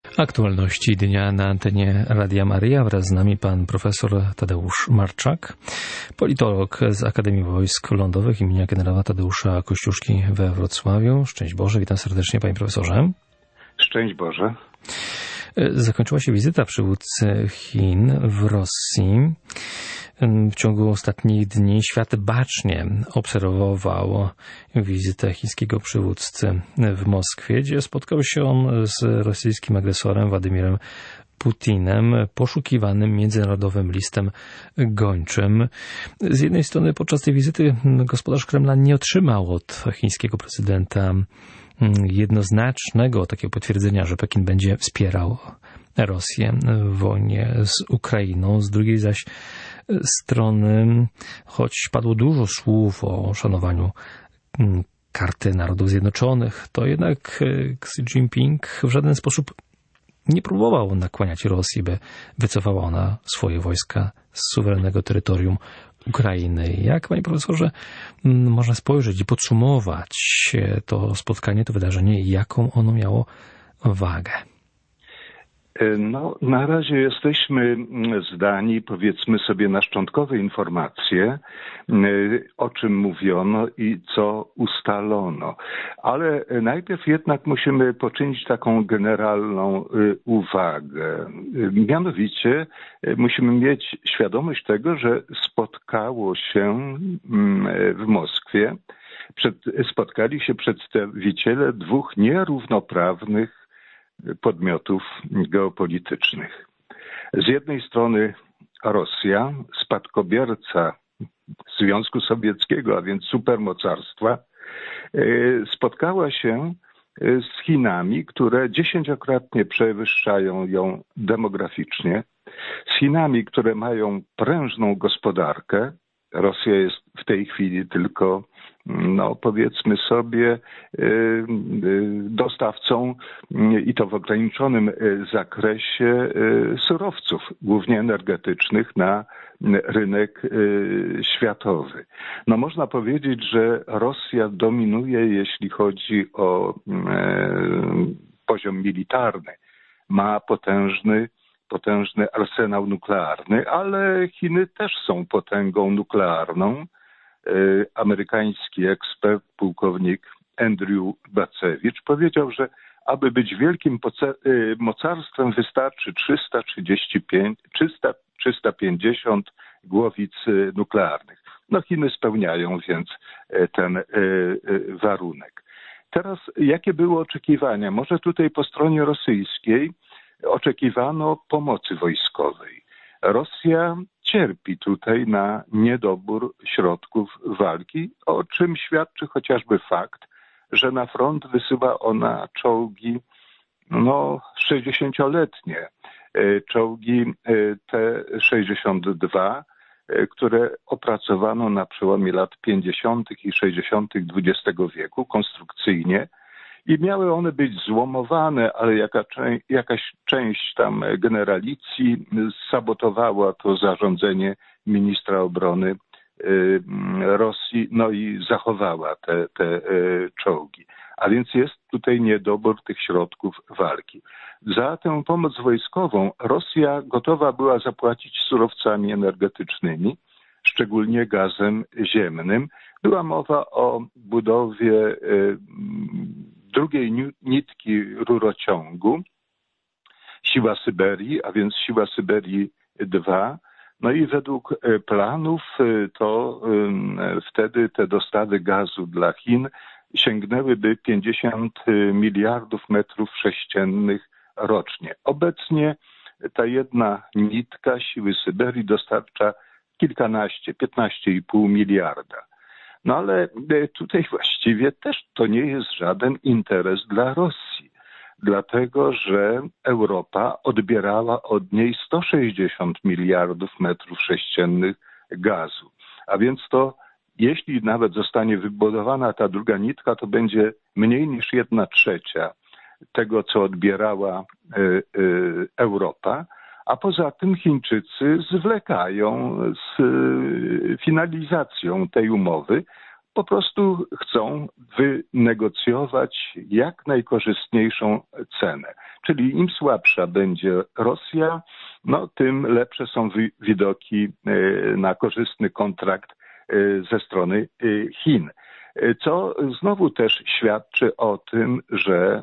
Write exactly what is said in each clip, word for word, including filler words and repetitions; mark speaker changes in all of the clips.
Speaker 1: Aktualności dnia na antenie Radia Maryja. Wraz z nami pan profesor Tadeusz Marczak, politolog z Akademii Wojsk Lądowych imienia generała Tadeusza Kościuszki we Wrocławiu. Szczęść Boże, witam serdecznie panie profesorze.
Speaker 2: Szczęść Boże.
Speaker 1: Zakończyła się wizyta przywódcy Chin w Rosji. W ciągu ostatnich dni świat bacznie obserwował wizytę chińskiego przywódcy w Moskwie, gdzie spotkał się on z rosyjskim agresorem Władimirem Putinem, poszukiwanym międzynarodowym listem gończym. Z jednej strony podczas tej wizyty gospodarz Kremla nie otrzymał od chińskiego prezydenta jednoznacznego takiego potwierdzenia, że Pekin będzie wspierał Rosję w wojnie z Ukrainą. Z drugiej zaś strony, choć padło dużo słów o szanowaniu Karty Narodów Zjednoczonych, to jednak Xi Jinping w żaden sposób nie próbował nakłaniać Rosji, by wycofała ona swoje wojska z suwerennego terytorium Ukrainy. Jak, panie profesorze, można spojrzeć i podsumować to spotkanie, to wydarzenie i jaką ono miało wagę?
Speaker 2: No, na razie jesteśmy zdani, powiedzmy sobie, na szczątkowe informacje, o czym mówiono i co ustalono. Ale najpierw jednak musimy poczynić taką generalną uwagę. Mianowicie musimy mieć świadomość tego, że spotkało się w Moskwie, przed, spotkali się przedstawiciele dwóch nierównoprawnych podmiotów geopolitycznych. Z jednej strony Rosja, spadkobierca Związku Sowieckiego, a więc supermocarstwa, spotkała się z Chinami, które dziesięciokrotnie przewyższają ją demograficznie, z Chinami, które mają prężną gospodarkę. Rosja jest w tej chwili tylko, no powiedzmy sobie, dostawcą i to w ograniczonym zakresie surowców, głównie energetycznych, na rynek światowy. No można powiedzieć, że Rosja dominuje, jeśli chodzi o poziom militarny. Ma potężny potężny arsenał nuklearny, ale Chiny też są potęgą nuklearną. Amerykański ekspert, pułkownik Andrew Bacewicz powiedział, że aby być wielkim mocarstwem wystarczy trzysta trzydzieści pięć, trzysta, trzysta pięćdziesiąt głowic nuklearnych. No Chiny spełniają więc ten warunek. Teraz jakie były oczekiwania? Może tutaj po stronie rosyjskiej oczekiwano pomocy wojskowej. Rosja cierpi tutaj na niedobór środków walki, o czym świadczy chociażby fakt, że na front wysyła ona czołgi no, sześćdziesięcioletnie, czołgi T sześćdziesiąt dwa, które opracowano na przełomie lat pięćdziesiątych i sześćdziesiątych dwudziestego wieku konstrukcyjnie. I miały one być złomowane, ale jaka, jakaś część tam generalicji sabotowała to zarządzenie ministra obrony Rosji, no i zachowała te, te czołgi. A więc jest tutaj niedobór tych środków walki. Za tę pomoc wojskową Rosja gotowa była zapłacić surowcami energetycznymi, szczególnie gazem ziemnym. Była mowa o budowie drugiej nitki rurociągu, Siła Syberii, a więc Siła Syberii dwa. No i według planów to wtedy te dostawy gazu dla Chin sięgnęłyby pięćdziesiąt miliardów metrów sześciennych rocznie. Obecnie ta jedna nitka Siły Syberii dostarcza kilkanaście, piętnaście i pół miliarda. No ale tutaj właściwie też to nie jest żaden interes dla Rosji, dlatego że Europa odbierała od niej sto sześćdziesiąt miliardów metrów sześciennych gazu. A więc to, jeśli nawet zostanie wybudowana ta druga nitka, to będzie mniej niż jedna trzecia tego, co odbierała y, y, Europa. A poza tym Chińczycy zwlekają z finalizacją tej umowy, po prostu chcą wynegocjować jak najkorzystniejszą cenę. Czyli im słabsza będzie Rosja, no tym lepsze są widoki na korzystny kontrakt ze strony Chin. Co znowu też świadczy o tym, że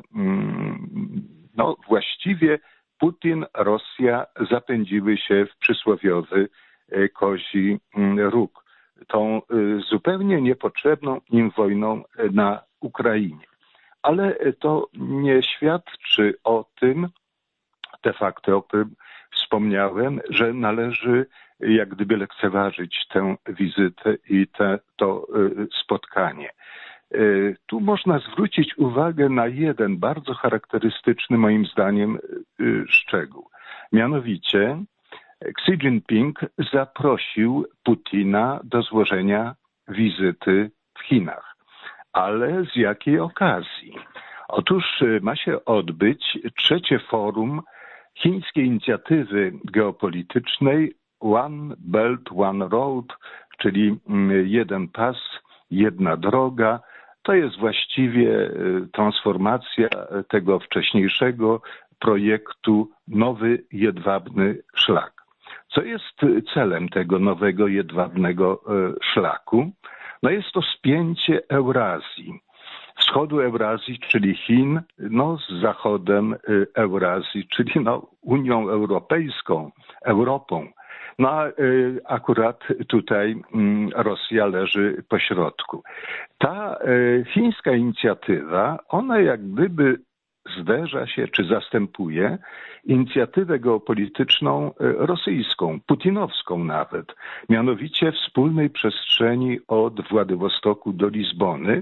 Speaker 2: no, właściwie Putin, Rosja zapędziły się w przysłowiowy kozi róg, tą zupełnie niepotrzebną im wojną na Ukrainie. Ale to nie świadczy o tym, de facto, o którym wspomniałem, że należy jak gdyby lekceważyć tę wizytę i te, to spotkanie. Tu można zwrócić uwagę na jeden bardzo charakterystyczny moim zdaniem szczegół. Mianowicie Xi Jinping zaprosił Putina do złożenia wizyty w Chinach. Ale z jakiej okazji? Otóż ma się odbyć trzecie forum chińskiej inicjatywy geopolitycznej One Belt, One Road, czyli jeden pas, jedna droga. To jest właściwie transformacja tego wcześniejszego projektu Nowy Jedwabny Szlak. Co jest celem tego nowego jedwabnego szlaku? No jest to spięcie Eurazji. Wschodu Eurazji, czyli Chin, no z zachodem Eurazji, czyli no Unią Europejską, Europą. No a akurat tutaj Rosja leży pośrodku. Ta chińska inicjatywa, ona jak gdyby zderza się, czy zastępuje inicjatywę geopolityczną rosyjską, putinowską nawet, mianowicie wspólnej przestrzeni od Władywostoku do Lizbony.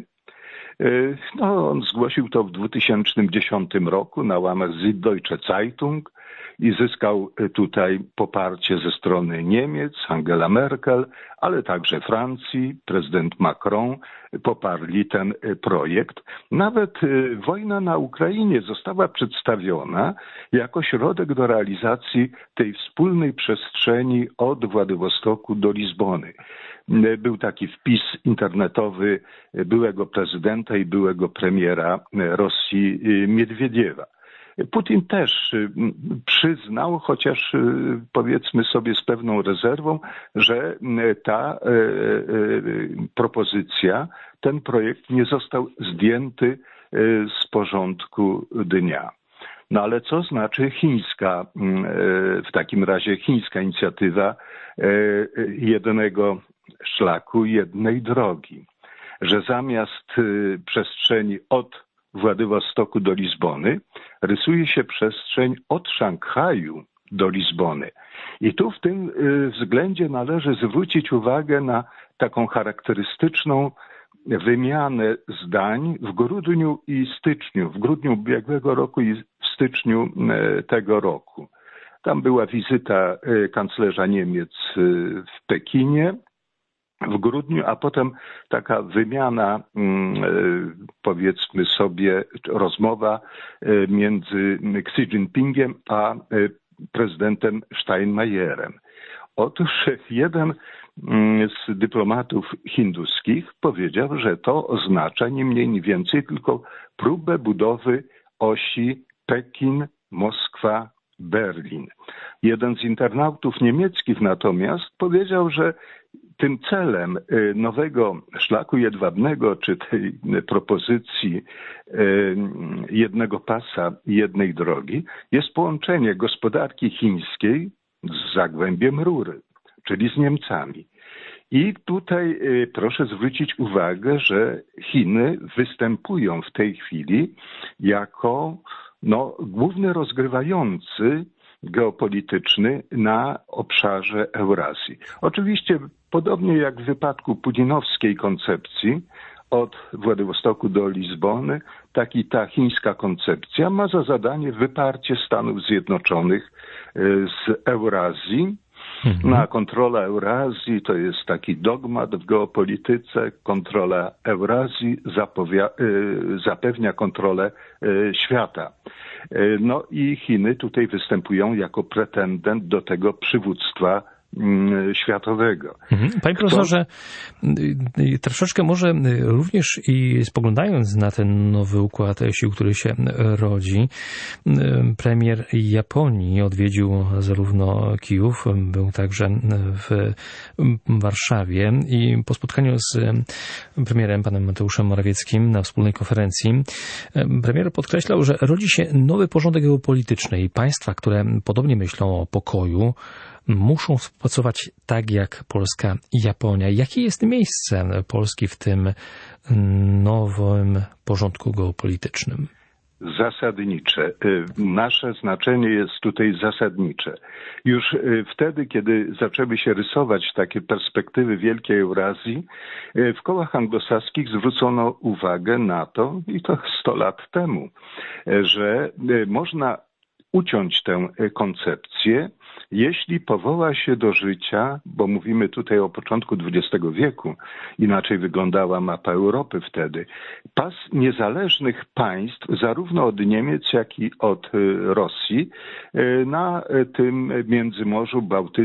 Speaker 2: No, on zgłosił to w dwa tysiące dziesiątym roku na łamach Süddeutsche Zeitung i zyskał tutaj poparcie ze strony Niemiec, Angela Merkel, ale także Francji, prezydent Macron poparli ten projekt. Nawet wojna na Ukrainie została przedstawiona jako środek do realizacji tej wspólnej przestrzeni od Władywostoku do Lizbony. Był taki wpis internetowy byłego prezydenta i byłego premiera Rosji Miedwiediewa. Putin też przyznał, chociaż powiedzmy sobie z pewną rezerwą, że ta propozycja, ten projekt nie został zdjęty z porządku dnia. No ale co znaczy chińska, w takim razie chińska inicjatywa jednego szlaku, jednej drogi? Że zamiast przestrzeni od Władywostoku do Lizbony rysuje się przestrzeń od Szanghaju do Lizbony. I tu w tym względzie należy zwrócić uwagę na taką charakterystyczną wymianę zdań w grudniu i styczniu, w grudniu ubiegłego roku i w styczniu tego roku. Tam była wizyta kanclerza Niemiec w Pekinie w grudniu, a potem taka wymiana, powiedzmy sobie, rozmowa między Xi Jinpingiem a prezydentem Steinmeierem. Otóż jeden z dyplomatów hinduskich powiedział, że to oznacza nie mniej, nie więcej tylko próbę budowy osi Pekin-Moskwa-Berlin. Jeden z internautów niemieckich natomiast powiedział, że tym celem nowego szlaku jedwabnego, czy tej propozycji jednego pasa i jednej drogi, jest połączenie gospodarki chińskiej z Zagłębiem Rury, czyli z Niemcami. I tutaj proszę zwrócić uwagę, że Chiny występują w tej chwili jako no, główny rozgrywający geopolityczny na obszarze Eurazji. Oczywiście podobnie jak w wypadku putinowskiej koncepcji od Władywostoku do Lizbony, tak i ta chińska koncepcja ma za zadanie wyparcie Stanów Zjednoczonych z Eurazji. Mhm. No, a kontrola Eurazji to jest taki dogmat w geopolityce. Kontrola Eurazji zapewnia, zapewnia kontrolę świata. No i Chiny tutaj występują jako pretendent do tego przywództwa światowego.
Speaker 1: Panie profesorze, troszeczkę może również i spoglądając na ten nowy układ sił, który się rodzi, premier Japonii odwiedził zarówno Kijów, był także w Warszawie i po spotkaniu z premierem panem Mateuszem Morawieckim na wspólnej konferencji premier podkreślał, że rodzi się nowy porządek geopolityczny i państwa, które podobnie myślą o pokoju, muszą współpracować tak jak Polska i Japonia. Jakie jest miejsce Polski w tym nowym porządku geopolitycznym?
Speaker 2: Zasadnicze. Nasze znaczenie jest tutaj zasadnicze. Już wtedy, kiedy zaczęły się rysować takie perspektywy Wielkiej Eurazji, w kołach anglosaskich zwrócono uwagę na to, i to sto lat temu, że można uciąć tę koncepcję, jeśli powoła się do życia, bo mówimy tutaj o początku dwudziestego wieku, inaczej wyglądała mapa Europy wtedy, pas niezależnych państw, zarówno od Niemiec, jak i od Rosji, na tym Międzymorzu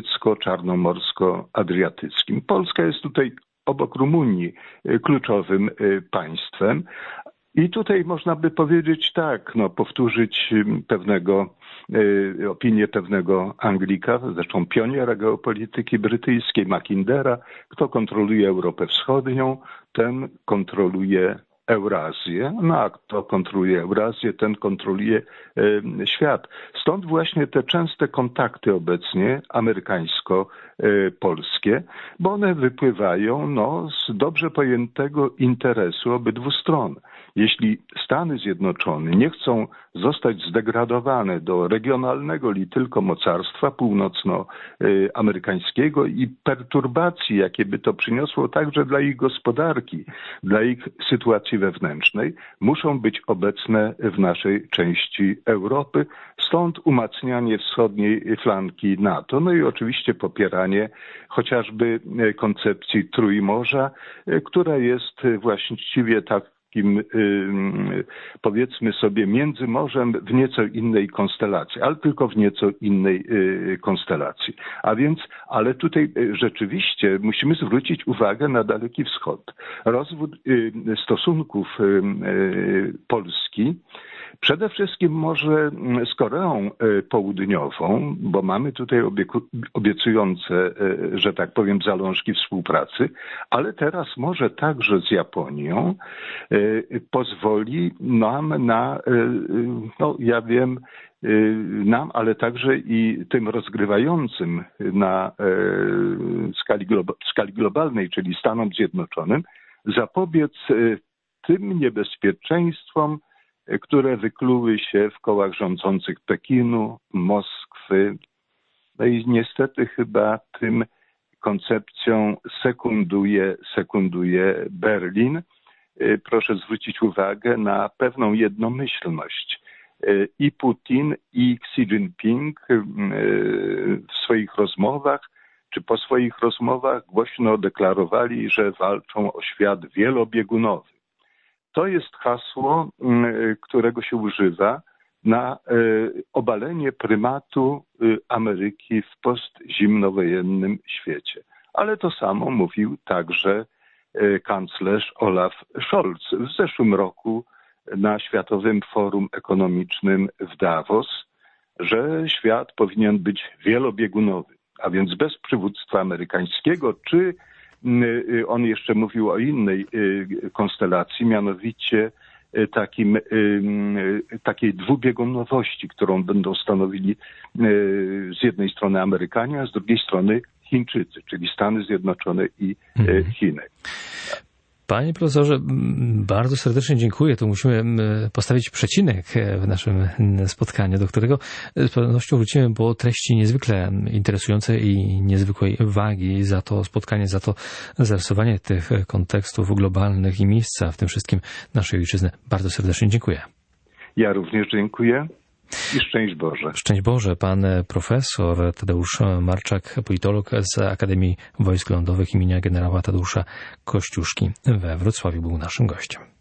Speaker 2: Bałtycko-Czarnomorsko-Adriatyckim. Polska jest tutaj obok Rumunii kluczowym państwem. I tutaj można by powiedzieć tak, no powtórzyć pewnego, y, opinię pewnego Anglika, zresztą pioniera geopolityki brytyjskiej, Mackindera, kto kontroluje Europę Wschodnią, ten kontroluje Eurazję, no a kto kontroluje Eurazję, ten kontroluje y, świat. Stąd właśnie te częste kontakty obecnie amerykańsko-polskie, bo one wypływają no, z dobrze pojętego interesu obydwu stron. Jeśli Stany Zjednoczone nie chcą zostać zdegradowane do regionalnego li tylko mocarstwa północnoamerykańskiego i perturbacji, jakie by to przyniosło także dla ich gospodarki, dla ich sytuacji wewnętrznej, muszą być obecne w naszej części Europy. Stąd umacnianie wschodniej flanki NATO, no i oczywiście popieranie chociażby koncepcji Trójmorza, która jest właściwie tak takim, powiedzmy sobie, międzymorzem w nieco innej konstelacji, ale tylko w nieco innej konstelacji. A więc, ale tutaj rzeczywiście musimy zwrócić uwagę na Daleki Wschód. Rozwój stosunków Polski przede wszystkim może z Koreą Południową, bo mamy tutaj obiecujące, że tak powiem, zalążki współpracy, ale teraz może także z Japonią pozwoli nam na, no ja wiem, nam, ale także i tym rozgrywającym na skali, globa, skali globalnej, czyli Stanom Zjednoczonym, zapobiec tym niebezpieczeństwom, które wykluły się w kołach rządzących Pekinu, Moskwy. No i niestety chyba tym koncepcją sekunduje, sekunduje Berlin. Proszę zwrócić uwagę na pewną jednomyślność. I Putin, i Xi Jinping w swoich rozmowach, czy po swoich rozmowach głośno deklarowali, że walczą o świat wielobiegunowy. To jest hasło, którego się używa na obalenie prymatu Ameryki w postzimnowojennym świecie. Ale to samo mówił także kanclerz Olaf Scholz w zeszłym roku na Światowym Forum Ekonomicznym w Davos, że świat powinien być wielobiegunowy, a więc bez przywództwa amerykańskiego, czy on jeszcze mówił o innej konstelacji, mianowicie takim, takiej dwubiegunowości, którą będą stanowili z jednej strony Amerykanie, a z drugiej strony Chińczycy, czyli Stany Zjednoczone i Chiny.
Speaker 1: Panie profesorze, bardzo serdecznie dziękuję. Tu musimy postawić przecinek w naszym spotkaniu, do którego z pewnością wrócimy, bo treści niezwykle interesujące i niezwykłej wagi za to spotkanie, za to zarysowanie tych kontekstów globalnych i miejsca w tym wszystkim naszej ojczyzny. Bardzo serdecznie dziękuję.
Speaker 2: Ja również dziękuję. I szczęść Boże.
Speaker 1: Szczęść Boże. Pan profesor Tadeusz Marczak, politolog z Akademii Wojsk Lądowych imienia generała Tadeusza Kościuszki we Wrocławiu, był naszym gościem.